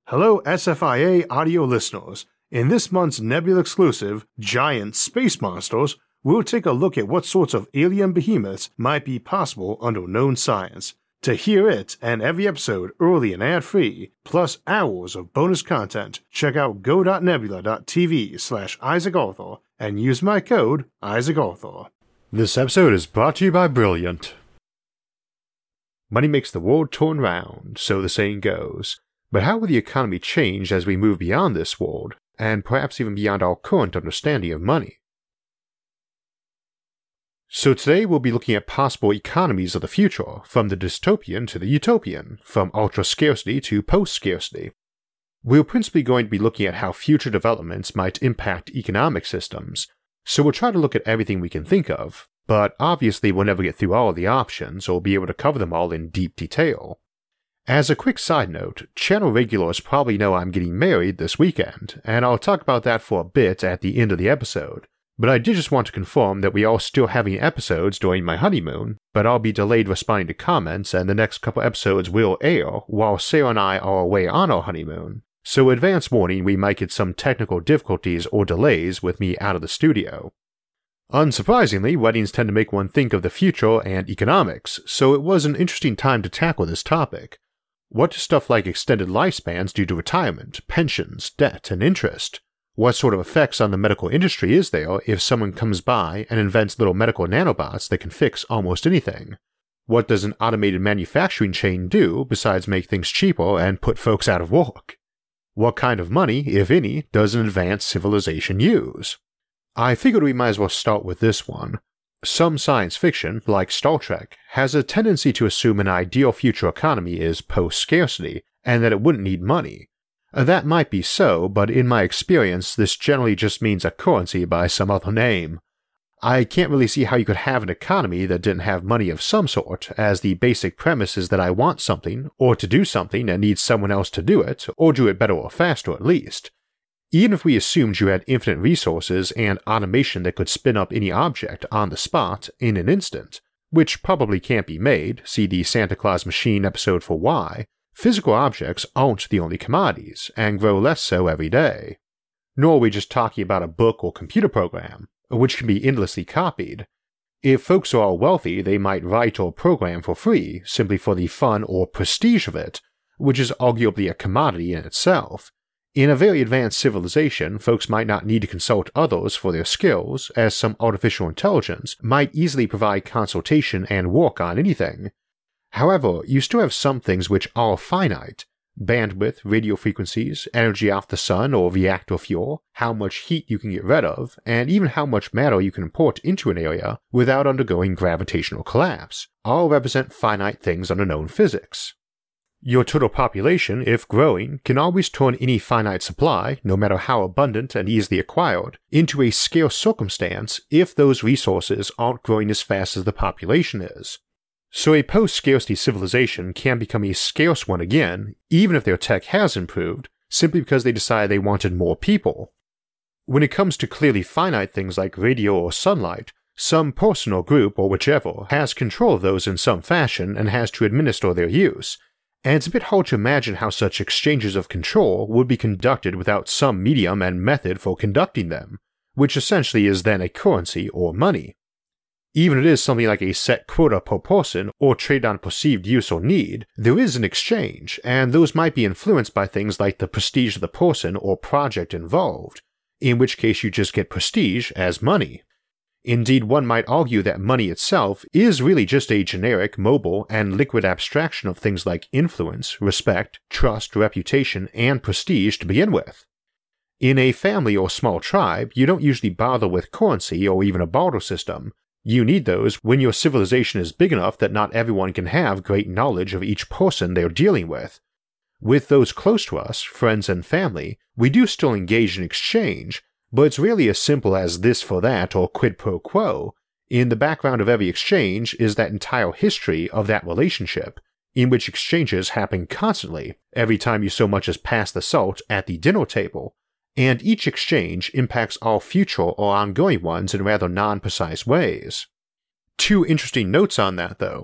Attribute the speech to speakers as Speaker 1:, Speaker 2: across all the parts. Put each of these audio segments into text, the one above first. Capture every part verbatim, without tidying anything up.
Speaker 1: Hello S F I A audio listeners. In this month's Nebula exclusive, Giant Space Monsters, we'll take a look at what sorts of alien behemoths might be possible under known science. To hear it and every episode early and ad-free, plus hours of bonus content, check out go.nebula.tv slash Isaac Arthur and use my code Isaac Arthur. This episode is brought to you by Brilliant. Money makes the world turn round, so the saying goes. But how will the economy change as we move beyond this world, and perhaps even beyond our current understanding of money? So today we'll be looking at possible economies of the future, from the dystopian to the utopian, from ultra-scarcity to post-scarcity. We're principally going to be looking at how future developments might impact economic systems, so we'll try to look at everything we can think of, but obviously we'll never get through all of the options or be able to cover them all in deep detail. As a quick side note, channel regulars probably know I'm getting married this weekend, and I'll talk about that for a bit at the end of the episode, but I did just want to confirm that we are still having episodes during my honeymoon, but I'll be delayed responding to comments and the next couple episodes will air while Sarah and I are away on our honeymoon, so advance warning we might get some technical difficulties or delays with me out of the studio. Unsurprisingly, weddings tend to make one think of the future and economics, so it was an interesting time to tackle this topic. What do stuff like extended lifespans do to retirement, pensions, debt, and interest? What sort of effects on the medical industry is there if someone comes by and invents little medical nanobots that can fix almost anything? What does an automated manufacturing chain do besides make things cheaper and put folks out of work? What kind of money, if any, does an advanced civilization use? I figured we might as well start with this one. Some science fiction, like Star Trek, has a tendency to assume an ideal future economy is post-scarcity, and that it wouldn't need money. That might be so, but in my experience this generally just means a currency by some other name. I can't really see how you could have an economy that didn't have money of some sort, as the basic premise is that I want something, or to do something and need someone else to do it, or do it better or faster at least. Even if we assumed you had infinite resources and automation that could spin up any object on the spot in an instant, which probably can't be made, see the Santa Claus Machine episode for why, physical objects aren't the only commodities, and grow less so every day. Nor are we just talking about a book or computer program, which can be endlessly copied. If folks are all wealthy, they might write or program for free, simply for the fun or prestige of it, which is arguably a commodity in itself. In a very advanced civilization, folks might not need to consult others for their skills, as some artificial intelligence might easily provide consultation and work on anything. However, you still have some things which are finite: bandwidth, radio frequencies, energy off the sun or reactor fuel, how much heat you can get rid of, and even how much matter you can import into an area without undergoing gravitational collapse, all represent finite things under known physics. Your total population, if growing, can always turn any finite supply, no matter how abundant and easily acquired, into a scarce circumstance if those resources aren't growing as fast as the population is. So a post-scarcity civilization can become a scarce one again, even if their tech has improved, simply because they decided they wanted more people. When it comes to clearly finite things like radio or sunlight, some person or group or whichever has control of those in some fashion and has to administer their use, and it's a bit hard to imagine how such exchanges of control would be conducted without some medium and method for conducting them, which essentially is then a currency or money. Even if it is something like a set quota per person or trade on perceived use or need, there is an exchange, and those might be influenced by things like the prestige of the person or project involved, in which case you just get prestige as money. Indeed, one might argue that money itself is really just a generic, mobile, and liquid abstraction of things like influence, respect, trust, reputation, and prestige to begin with. In a family or small tribe, you don't usually bother with currency or even a barter system. You need those when your civilization is big enough that not everyone can have great knowledge of each person they're dealing with. With those close to us, friends and family, we do still engage in exchange, but it's rarely as simple as this for that or quid pro quo. In the background of every exchange is that entire history of that relationship, in which exchanges happen constantly, every time you so much as pass the salt at the dinner table, and each exchange impacts all future or ongoing ones in rather non-precise ways. Two interesting notes on that, though.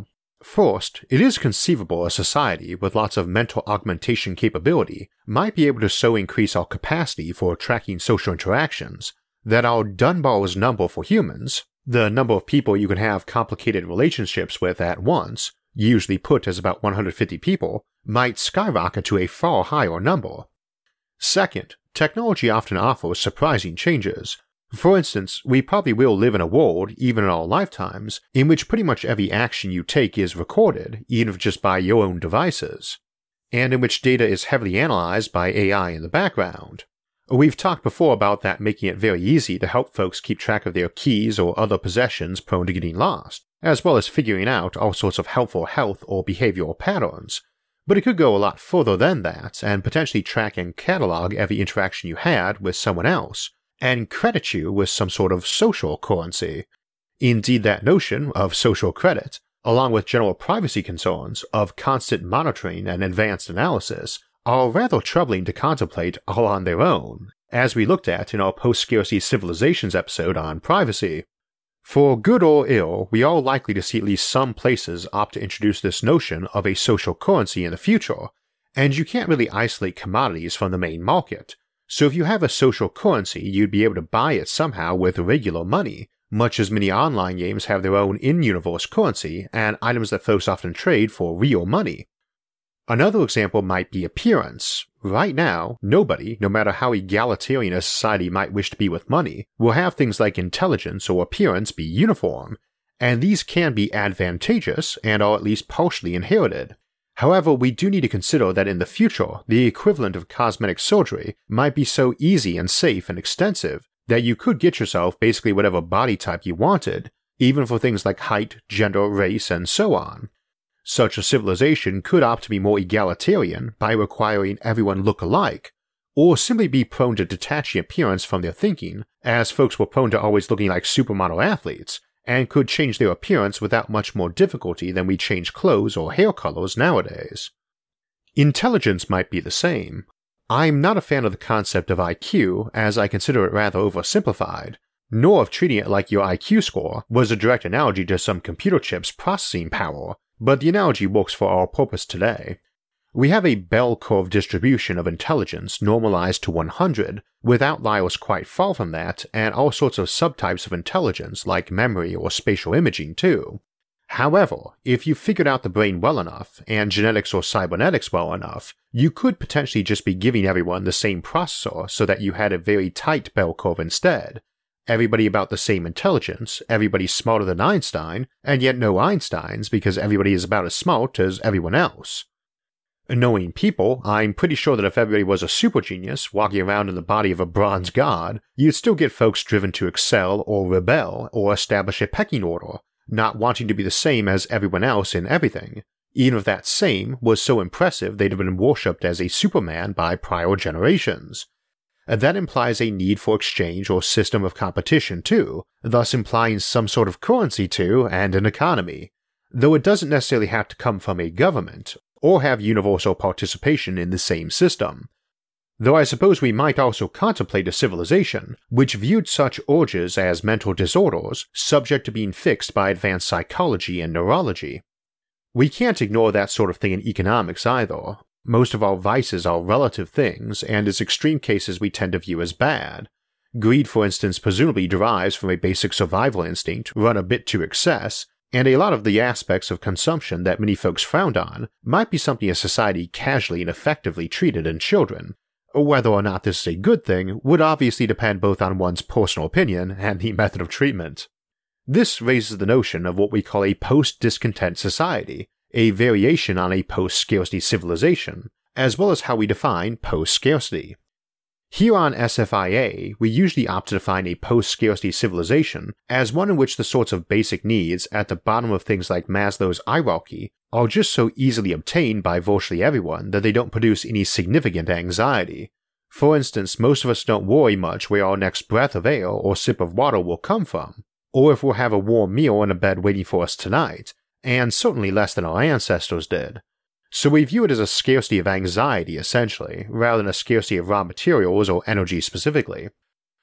Speaker 1: First, it is conceivable a society with lots of mental augmentation capability might be able to so increase our capacity for tracking social interactions that our Dunbar's number for humans, the number of people you can have complicated relationships with at once, usually put as about one hundred fifty people, might skyrocket to a far higher number. Second, technology often offers surprising changes. For instance, we probably will live in a world, even in our lifetimes, in which pretty much every action you take is recorded, even if just by your own devices, and in which data is heavily analyzed by A I in the background. We've talked before about that making it very easy to help folks keep track of their keys or other possessions prone to getting lost, as well as figuring out all sorts of helpful health or behavioral patterns. But it could go a lot further than that and potentially track and catalog every interaction you had with someone else, and credit you with some sort of social currency. Indeed, that notion of social credit, along with general privacy concerns of constant monitoring and advanced analysis, are rather troubling to contemplate all on their own, as we looked at in our post-scarcity civilizations episode on privacy. For good or ill, we are likely to see at least some places opt to introduce this notion of a social currency in the future, and you can't really isolate commodities from the main market. So if you have a social currency, you'd be able to buy it somehow with regular money, much as many online games have their own in-universe currency and items that folks often trade for real money. Another example might be appearance. Right now, nobody, no matter how egalitarian a society might wish to be with money, will have things like intelligence or appearance be uniform, and these can be advantageous and are at least partially inherited. However, we do need to consider that in the future, the equivalent of cosmetic surgery might be so easy and safe and extensive that you could get yourself basically whatever body type you wanted, even for things like height, gender, race, and so on. Such a civilization could opt to be more egalitarian by requiring everyone look alike, or simply be prone to detaching appearance from their thinking, as folks were prone to always looking like supermodel athletes, and could change their appearance without much more difficulty than we change clothes or hair colors nowadays. Intelligence might be the same. I'm not a fan of the concept of I Q, as I consider it rather oversimplified, nor of treating it like your I Q score was a direct analogy to some computer chip's processing power, but the analogy works for our purpose today. We have a bell curve distribution of intelligence normalized to one hundred, with outliers quite far from that, and all sorts of subtypes of intelligence like memory or spatial imaging too. However, if you figured out the brain well enough, and genetics or cybernetics well enough, you could potentially just be giving everyone the same processor so that you had a very tight bell curve instead. Everybody about the same intelligence, everybody smarter than Einstein, and yet no Einsteins because everybody is about as smart as everyone else. Knowing people, I'm pretty sure that if everybody was a super genius walking around in the body of a bronze god, you'd still get folks driven to excel or rebel or establish a pecking order, not wanting to be the same as everyone else in everything, even if that same was so impressive they'd have been worshipped as a superman by prior generations. That implies a need for exchange or system of competition too, thus implying some sort of currency too and an economy, though it doesn't necessarily have to come from a government or have universal participation in the same system. Though I suppose we might also contemplate a civilization which viewed such urges as mental disorders subject to being fixed by advanced psychology and neurology. We can't ignore that sort of thing in economics either. Most of our vices are relative things, and as extreme cases we tend to view as bad. Greed, for instance, presumably derives from a basic survival instinct run a bit to excess, and a lot of the aspects of consumption that many folks frowned on might be something a society casually and effectively treated in children. Whether or not this is a good thing would obviously depend both on one's personal opinion and the method of treatment. This raises the notion of what we call a post-discontent society, a variation on a post-scarcity civilization, as well as how we define post-scarcity. Here on S F I A, we usually opt to define a post-scarcity civilization as one in which the sorts of basic needs at the bottom of things like Maslow's hierarchy are just so easily obtained by virtually everyone that they don't produce any significant anxiety. For instance, most of us don't worry much where our next breath of air or sip of water will come from, or if we'll have a warm meal and a bed waiting for us tonight, and certainly less than our ancestors did. So we view it as a scarcity of anxiety, essentially, rather than a scarcity of raw materials or energy specifically.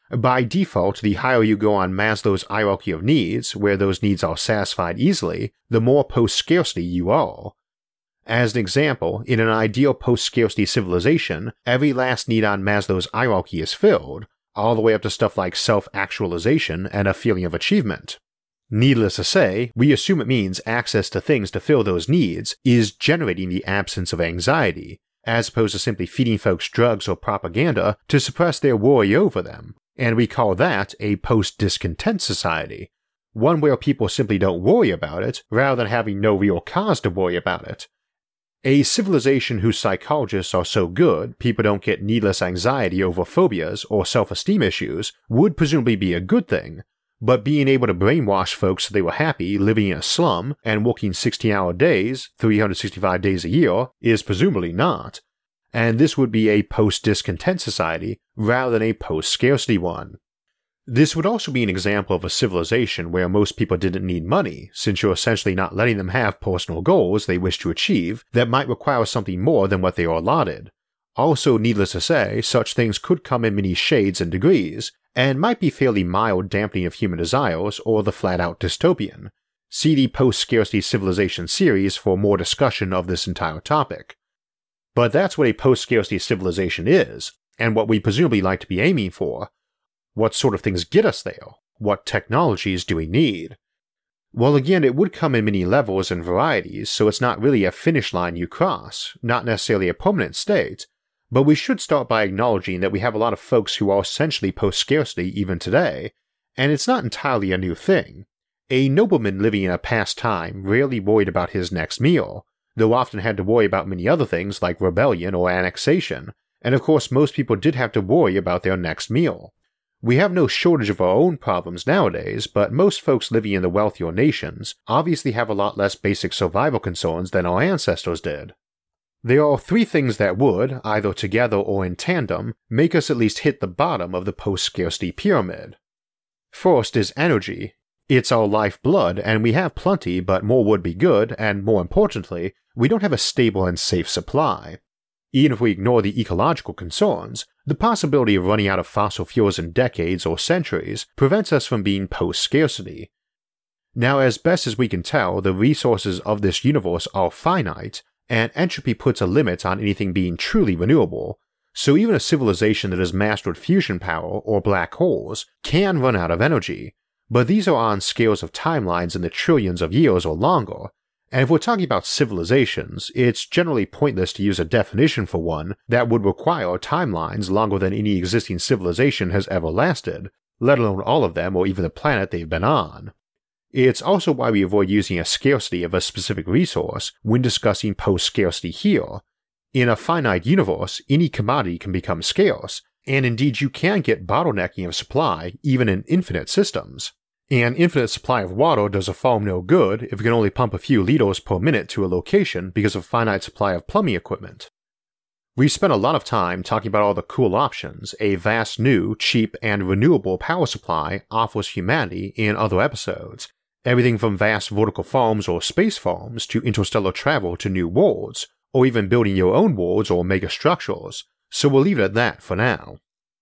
Speaker 1: By default, the higher you go on Maslow's hierarchy of needs, where those needs are satisfied easily, the more post-scarcity you are. As an example, in an ideal post-scarcity civilization, every last need on Maslow's hierarchy is filled, all the way up to stuff like self-actualization and a feeling of achievement. Needless to say, we assume it means access to things to fill those needs is generating the absence of anxiety, as opposed to simply feeding folks drugs or propaganda to suppress their worry over them, and we call that a post-discontent society, one where people simply don't worry about it rather than having no real cause to worry about it. A civilization whose psychologists are so good people don't get needless anxiety over phobias or self-esteem issues would presumably be a good thing, but being able to brainwash folks so they were happy living in a slum and working sixteen-hour days, three hundred sixty-five days a year, is presumably not, and this would be a post-discontent society rather than a post-scarcity one. This would also be an example of a civilization where most people didn't need money, since you're essentially not letting them have personal goals they wish to achieve that might require something more than what they are allotted. Also, needless to say, such things could come in many shades and degrees, and might be fairly mild dampening of human desires or the flat-out dystopian. See the Post-Scarcity Civilization series for more discussion of this entire topic. But that's what a post-scarcity civilization is, and what we presumably like to be aiming for. What sort of things get us there? What technologies do we need? Well, again, it would come in many levels and varieties, so it's not really a finish line you cross, not necessarily a permanent state, but we should start by acknowledging that we have a lot of folks who are essentially post-scarcity even today, and it's not entirely a new thing. A nobleman living in a past time rarely worried about his next meal, though often had to worry about many other things like rebellion or annexation, and of course most people did have to worry about their next meal. We have no shortage of our own problems nowadays, but most folks living in the wealthier nations obviously have a lot less basic survival concerns than our ancestors did. There are three things that would, either together or in tandem, make us at least hit the bottom of the post-scarcity pyramid. First is energy. It's our lifeblood, and we have plenty, but more would be good, and more importantly, we don't have a stable and safe supply. Even if we ignore the ecological concerns, the possibility of running out of fossil fuels in decades or centuries prevents us from being post-scarcity. Now, as best as we can tell, the resources of this universe are finite, and entropy puts a limit on anything being truly renewable, so even a civilization that has mastered fusion power or black holes can run out of energy, but these are on scales of timelines in the trillions of years or longer, and if we're talking about civilizations, it's generally pointless to use a definition for one that would require timelines longer than any existing civilization has ever lasted, let alone all of them or even the planet they've been on. It's also why we avoid using a scarcity of a specific resource when discussing post-scarcity here. In a finite universe, any commodity can become scarce, and indeed you can get bottlenecking of supply even in infinite systems. An infinite supply of water does a farm no good if it can only pump a few liters per minute to a location because of a finite supply of plumbing equipment. We've spent a lot of time talking about all the cool options a vast new, cheap, and renewable power supply offers humanity in other episodes, everything from vast vertical farms or space farms to interstellar travel to new worlds, or even building your own worlds or megastructures, so we'll leave it at that for now.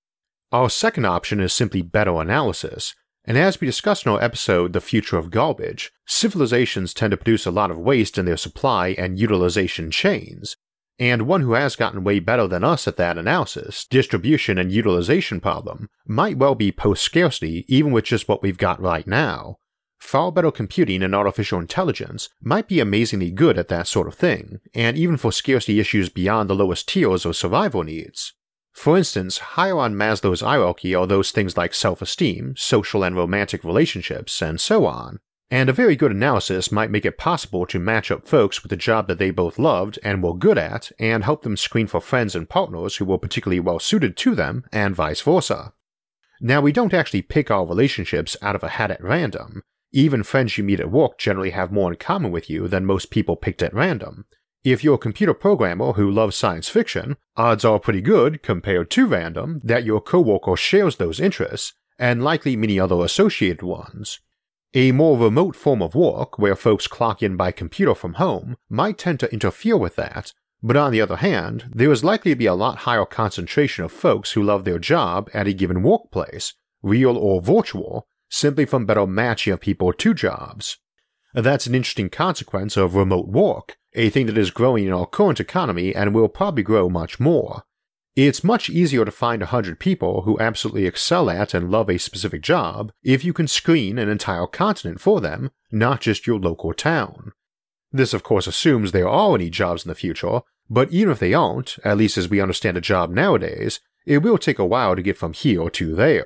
Speaker 1: Our second option is simply better analysis. And as we discussed in our episode The Future of Garbage, civilizations tend to produce a lot of waste in their supply and utilization chains, and one who has gotten way better than us at that analysis, distribution and utilization problem, might well be post-scarcity even with just what we've got right now. Far better computing and artificial intelligence might be amazingly good at that sort of thing, and even for scarcity issues beyond the lowest tiers of survival needs. For instance, higher on Maslow's hierarchy are those things like self-esteem, social and romantic relationships, and so on, and a very good analysis might make it possible to match up folks with a job that they both loved and were good at, and help them screen for friends and partners who were particularly well suited to them, and vice versa. Now, we don't actually pick our relationships out of a hat at random. Even friends you meet at work generally have more in common with you than most people picked at random. If you're a computer programmer who loves science fiction, odds are pretty good, compared to random, that your coworker shares those interests, and likely many other associated ones. A more remote form of work, where folks clock in by computer from home, might tend to interfere with that, But on the other hand, there is likely to be a lot higher concentration of folks who love their job at a given workplace, real or virtual, simply from better matching of people to jobs. That's an interesting consequence of remote work, a thing that is growing in our current economy and will probably grow much more. It's much easier to find a hundred people who absolutely excel at and love a specific job if you can screen an entire continent for them, not just your local town. This of course assumes there are any jobs in the future, but even if they aren't, at least as we understand a job nowadays, it will take a while to get from here to there.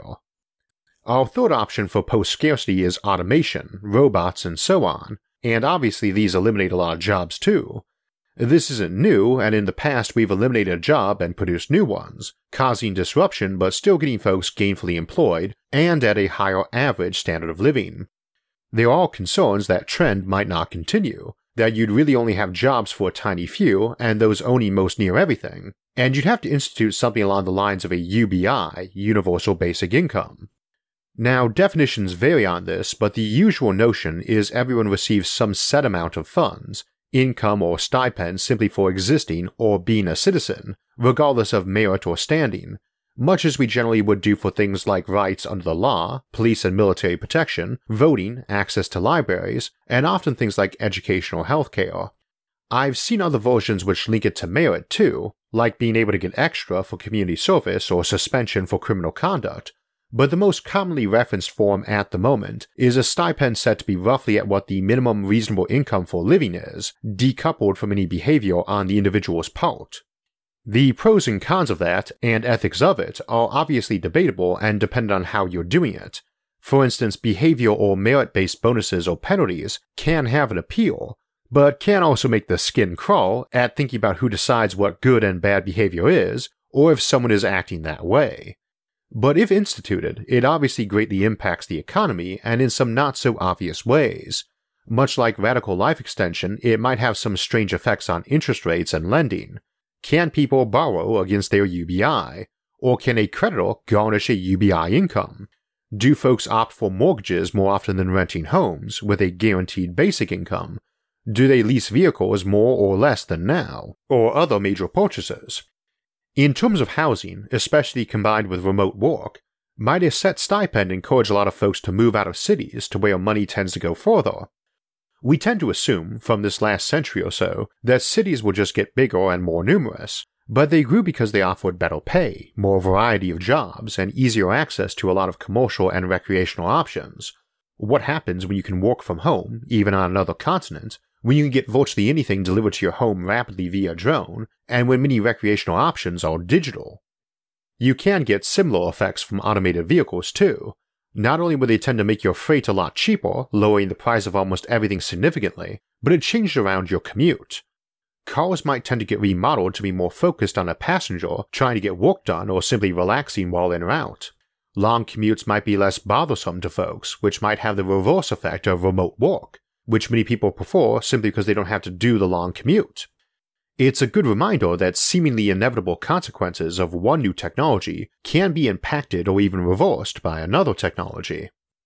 Speaker 1: Our third option for post-scarcity is automation, robots, and so on, and obviously these eliminate a lot of jobs too. This isn't new, and in the past we've eliminated a job and produced new ones, causing disruption but still getting folks gainfully employed and at a higher average standard of living. There are concerns that trend might not continue, that you'd really only have jobs for a tiny few and those owning most near everything, and you'd have to institute something along the lines of a U B I, Universal Basic Income. Now, definitions vary on this, but the usual notion is everyone receives some set amount of funds, income or stipend simply for existing or being a citizen, regardless of merit or standing, much as we generally would do for things like rights under the law, police and military protection, voting, access to libraries, and often things like education or healthcare. I've seen other versions which link it to merit too, like being able to get extra for community service or suspension for criminal conduct, but the most commonly referenced form at the moment is a stipend set to be roughly at what the minimum reasonable income for living is, decoupled from any behavior on the individual's part. The pros and cons of that, and ethics of it, are obviously debatable and depend on how you're doing it. For instance, behavior or merit-based bonuses or penalties can have an appeal, but can also make the skin crawl at thinking about who decides what good and bad behavior is, or if someone is acting that way. But if instituted, it obviously greatly impacts the economy and in some not-so-obvious ways. Much like radical life extension, it might have some strange effects on interest rates and lending. Can people borrow against their U B I? Or can a creditor garnish a U B I income? Do folks opt for mortgages more often than renting homes, with a guaranteed basic income? Do they lease vehicles more or less than now? Or other major purchases? In terms of housing, especially combined with remote work, might a set stipend encourage a lot of folks to move out of cities to where money tends to go further? We tend to assume, from this last century or so, that cities will just get bigger and more numerous, but they grew because they offered better pay, more variety of jobs, and easier access to a lot of commercial and recreational options. What happens when you can work from home, even on another continent, when you can get virtually anything delivered to your home rapidly via drone, and when many recreational options are digital? You can get similar effects from automated vehicles too. Not only will they tend to make your freight a lot cheaper, lowering the price of almost everything significantly, but it changes around your commute. Cars might tend to get remodeled to be more focused on a passenger trying to get work done or simply relaxing while en route. Long commutes might be less bothersome to folks, which might have the reverse effect of remote work, which many people prefer simply because they don't have to do the long commute. It's a good reminder that seemingly inevitable consequences of one new technology can be impacted or even reversed by another technology.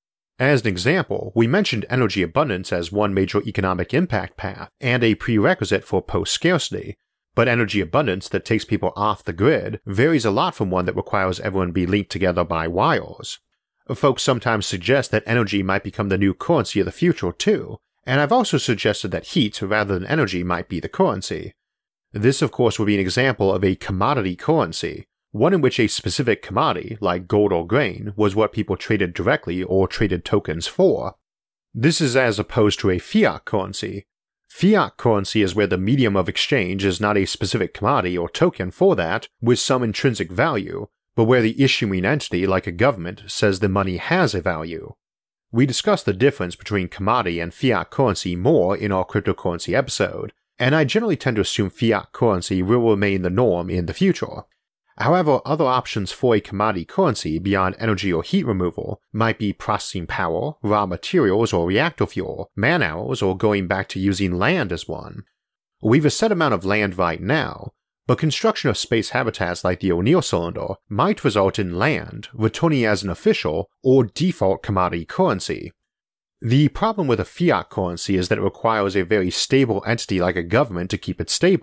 Speaker 1: As an example, we mentioned energy abundance as one major economic impact path and a prerequisite for post-scarcity, but energy abundance that takes people off the grid varies a lot from one that requires everyone to be linked together by wires. Folks sometimes suggest that energy might become the new currency of the future too, and I've also suggested that heat rather than energy might be the currency. This of course would be an example of a commodity currency, one in which a specific commodity, like gold or grain, was what people traded directly or traded tokens for. This is as opposed to a fiat currency. Fiat currency is where the medium of exchange is not a specific commodity or token for that with some intrinsic value, but where the issuing entity, like a government, says the money has a value. We discussed the difference between commodity and fiat currency more in our cryptocurrency episode, and I generally tend to assume fiat currency will remain the norm in the future. However, other options for a commodity currency beyond energy or heat removal might be processing power, raw materials or reactor fuel, man-hours, or going back to using land as one. We've a set amount of land right now, but construction of space habitats like the O'Neill cylinder might result in land returning as an official or default commodity currency. The problem with a fiat currency is that it requires a very stable entity like a government to keep it stable.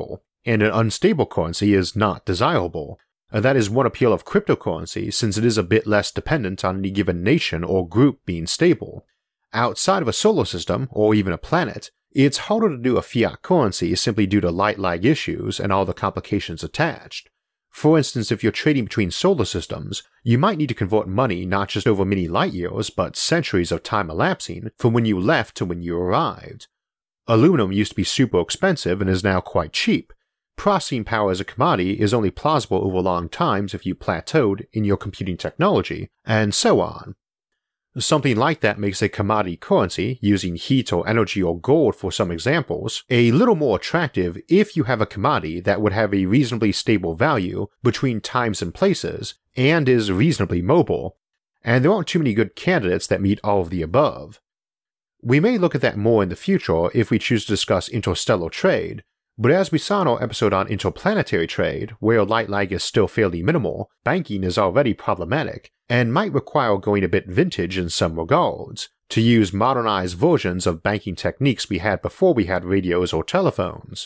Speaker 1: and an unstable currency is not desirable. That is one appeal of cryptocurrency, since it is a bit less dependent on any given nation or group being stable. Outside of a solar system, or even a planet, it's harder to do a fiat currency simply due to light lag issues and all the complications attached. For instance, if you're trading between solar systems, you might need to convert money not just over many light years, but centuries of time elapsing from when you left to when you arrived. Aluminum used to be super expensive and is now quite cheap. Processing power as a commodity is only plausible over long times if you plateaued in your computing technology, and so on. Something like that makes a commodity currency, using heat or energy or gold for some examples, a little more attractive if you have a commodity that would have a reasonably stable value between times and places, and is reasonably mobile, and there aren't too many good candidates that meet all of the above. We may look at that more in the future if we choose to discuss interstellar trade, but as we saw in our episode on interplanetary trade, where light lag is still fairly minimal, banking is already problematic, and might require going a bit vintage in some regards, to use modernized versions of banking techniques we had before we had radios or telephones.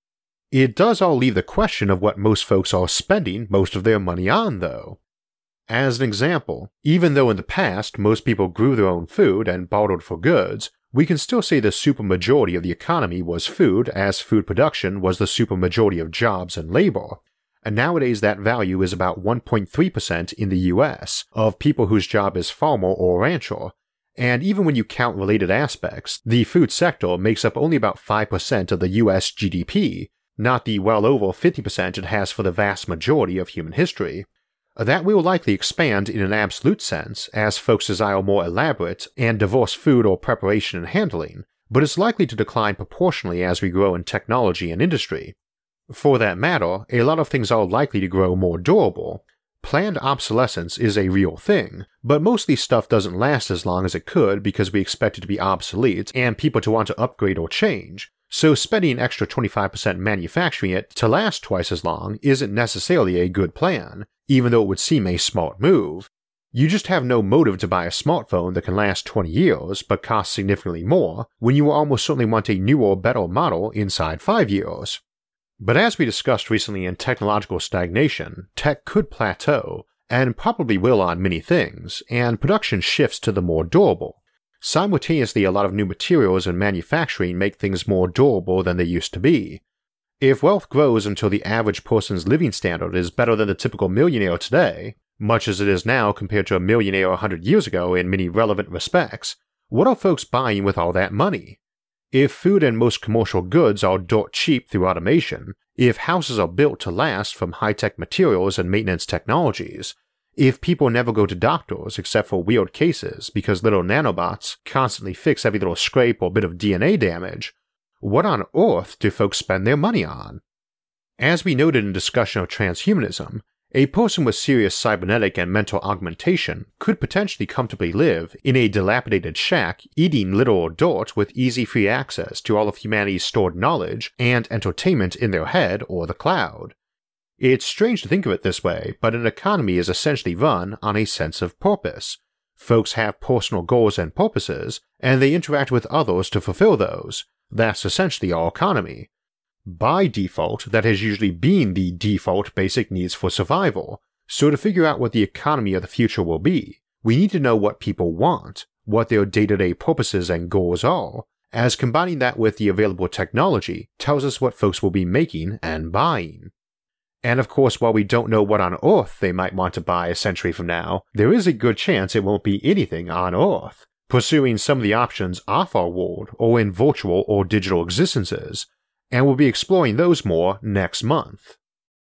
Speaker 1: It does all leave the question of what most folks are spending most of their money on, though. As an example, even though in the past most people grew their own food and bartered for goods, we can still say the supermajority of the economy was food, as food production was the supermajority of jobs and labor, and nowadays that value is about one point three percent in the U S of people whose job is farmer or rancher, and even when you count related aspects, the food sector makes up only about five percent of the U S G D P, not the well over fifty percent it has for the vast majority of human history. That will likely expand in an absolute sense as folks desire more elaborate and diverse food or preparation and handling, but is likely to decline proportionally as we grow in technology and industry. For that matter, a lot of things are likely to grow more durable. Planned obsolescence is a real thing, but mostly stuff doesn't last as long as it could because we expect it to be obsolete and people to want to upgrade or change, so spending an extra twenty-five percent manufacturing it to last twice as long isn't necessarily a good plan, even though it would seem a smart move. You just have no motive to buy a smartphone that can last twenty years but cost significantly more when you will almost certainly want a newer, better model inside five years. But as we discussed recently in Technological Stagnation, tech could plateau, and probably will on many things, and production shifts to the more durable. Simultaneously, a lot of new materials and manufacturing make things more durable than they used to be. If wealth grows until the average person's living standard is better than the typical millionaire today, much as it is now compared to a millionaire a hundred years ago in many relevant respects, what are folks buying with all that money? If food and most commercial goods are dirt cheap through automation, if houses are built to last from high-tech materials and maintenance technologies, if people never go to doctors except for weird cases because little nanobots constantly fix every little scrape or bit of D N A damage, what on earth do folks spend their money on? As we noted in discussion of transhumanism, a person with serious cybernetic and mental augmentation could potentially comfortably live in a dilapidated shack eating literal dirt with easy free access to all of humanity's stored knowledge and entertainment in their head or the cloud. It's strange to think of it this way, but an economy is essentially run on a sense of purpose. Folks have personal goals and purposes, and they interact with others to fulfill those. That's essentially our economy. By default, that has usually been the default basic needs for survival, so to figure out what the economy of the future will be, we need to know what people want, what their day-to-day purposes and goals are, as combining that with the available technology tells us what folks will be making and buying. And of course, while we don't know what on earth they might want to buy a century from now, there is a good chance it won't be anything on earth, pursuing some of the options off our world or in virtual or digital existences, and we'll be exploring those more next month.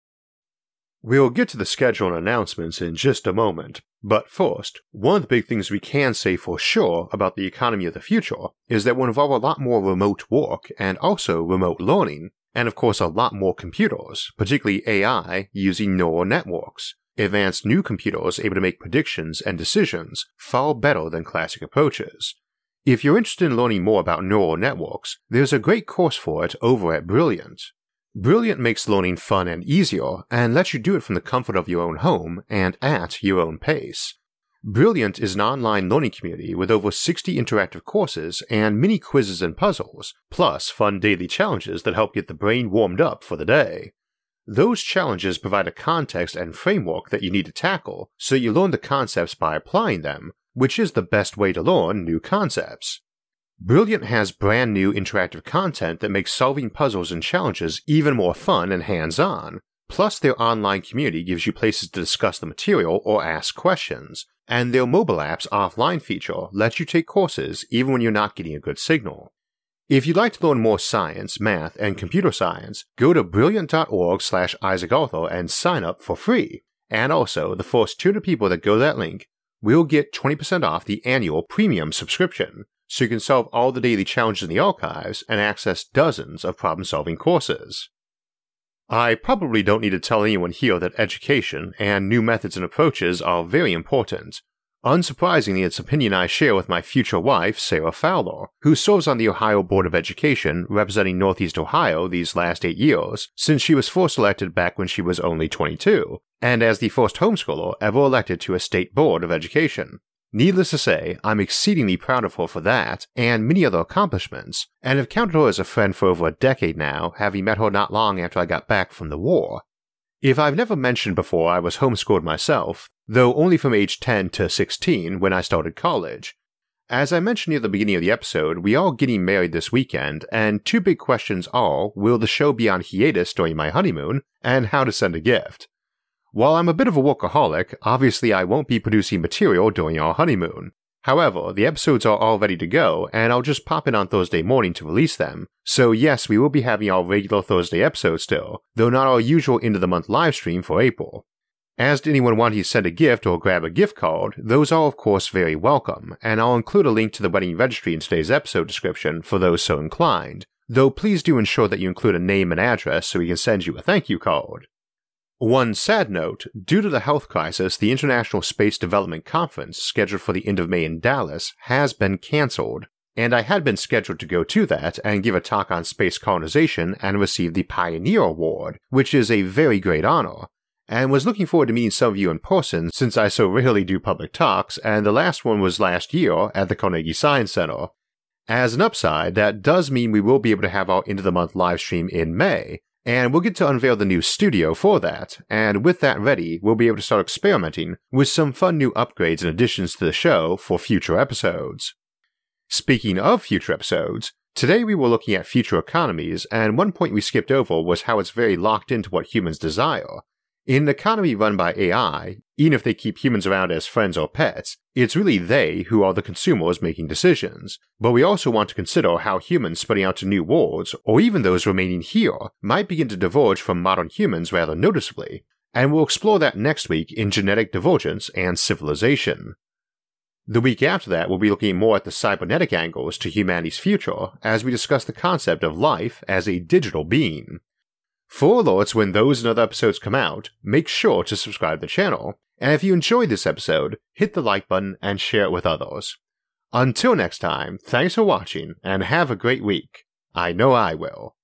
Speaker 1: We'll get to the schedule and announcements in just a moment, but first, one of the big things we can say for sure about the economy of the future is that will involve a lot more remote work and also remote learning, and of course a lot more computers, particularly A I using neural networks, advanced new computers able to make predictions and decisions far better than classic approaches. If you're interested in learning more about neural networks, there's a great course for it over at Brilliant. Brilliant makes learning fun and easier, and lets you do it from the comfort of your own home and at your own pace. Brilliant is an online learning community with over sixty interactive courses and mini quizzes and puzzles, plus fun daily challenges that help get the brain warmed up for the day. Those challenges provide a context and framework that you need to tackle, so you learn the concepts by applying them, which is the best way to learn new concepts. Brilliant has brand new interactive content that makes solving puzzles and challenges even more fun and hands-on. Plus, their online community gives you places to discuss the material or ask questions, and their mobile app's offline feature lets you take courses even when you're not getting a good signal. If you'd like to learn more science, math, and computer science, go to brilliant.org slash Isaac Arthur and sign up for free. And also, the first two hundred people that go to that link will get twenty percent off the annual premium subscription, so you can solve all the daily challenges in the archives and access dozens of problem-solving courses. I probably don't need to tell anyone here that education and new methods and approaches are very important. Unsurprisingly, it's an opinion I share with my future wife, Sarah Fowler, who serves on the Ohio Board of Education representing Northeast Ohio these last eight years, since she was first elected back when she was only twenty-two, and as the first homeschooler ever elected to a state board of education. Needless to say, I'm exceedingly proud of her for that, and many other accomplishments, and have counted her as a friend for over a decade now, having met her not long after I got back from the war. If I've never mentioned before, I was homeschooled myself, though only from age ten to sixteen when I started college. As I mentioned near the beginning of the episode, we are getting married this weekend, and two big questions are, will the show be on hiatus during my honeymoon, and how to send a gift. While I'm a bit of a workaholic, obviously I won't be producing material during our honeymoon. However, the episodes are all ready to go, and I'll just pop in on Thursday morning to release them, so yes, we will be having our regular Thursday episodes still, though not our usual end-of-the-month livestream for April. As to anyone wanting to send a gift or grab a gift card, those are of course very welcome, and I'll include a link to the wedding registry in today's episode description for those so inclined, though please do ensure that you include a name and address so we can send you a thank you card. One sad note, due to the health crisis, the International Space Development Conference, scheduled for the end of May in Dallas, has been cancelled, and I had been scheduled to go to that and give a talk on space colonization and receive the Pioneer Award, which is a very great honor, and was looking forward to meeting some of you in person since I so rarely do public talks, and the last one was last year at the Carnegie Science Center. As an upside, that does mean we will be able to have our end-of-the-month livestream in May, and we'll get to unveil the new studio for that, and with that ready, we'll be able to start experimenting with some fun new upgrades and additions to the show for future episodes. Speaking of future episodes, today we were looking at future economies, and one point we skipped over was how it's very locked into what humans desire. In an economy run by A I, even if they keep humans around as friends or pets, it's really they who are the consumers making decisions. But we also want to consider how humans spreading out to new worlds, or even those remaining here, might begin to diverge from modern humans rather noticeably, and we'll explore that next week in Genetic Divergence and Civilization. The week after that, we'll be looking more at the cybernetic angles to humanity's future as we discuss the concept of life as a digital being. For alerts when those and other episodes come out, make sure to subscribe to the channel, and if you enjoyed this episode, hit the like button and share it with others. Until next time, thanks for watching, and have a great week. I know I will.